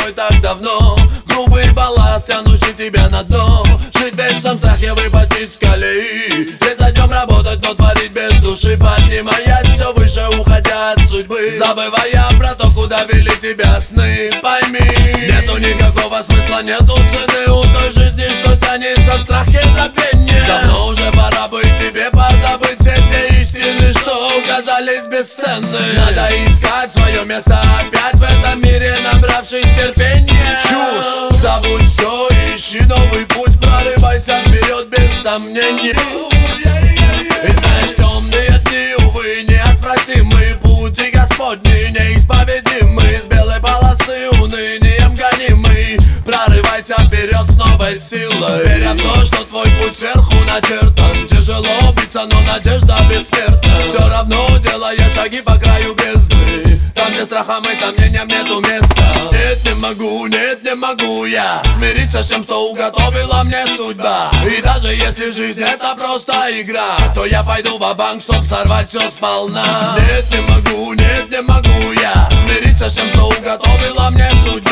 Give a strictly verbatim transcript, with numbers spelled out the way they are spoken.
тобой так давно. Грубый балласт, тянущий тебя на дно. Жить в вечном страхе, выпасть из колеи. День за днем работать, но творить без души. Поднимаясь все выше, уходя от судьбы. Забывая про то, куда вели тебя сны. Пойми, нету никакого смысла, нету цены у той жизни, что тянется в страхе забвения. Давно уже пора бы тебе позабыть все те истины, что казались бесценны. Надо искать свое место опять в этом мире, набравшись терпения. Чушь! Забудь все, ищи новый путь, прорывайся вперед без сомнений. И знаешь, темные дни, увы, неотвратимые, пути Господни неисповедимы. С белой полосы унынием гонимый, прорывайся вперед с новой силой. Веря в то, что твой путь сверху начертан. Тяжело биться, но надежда бессмертна. Все равно делая шаги по краю бездны, там, где страхам и сомнениям нету места. Нет, не могу, нет, не могу я смириться с тем, что уготовила мне судьба. И даже если жизнь это просто игра, то я пойду ва-банк, чтоб сорвать все сполна. Нет, не могу, нет, не могу я смириться с тем, что уготовила мне судьба.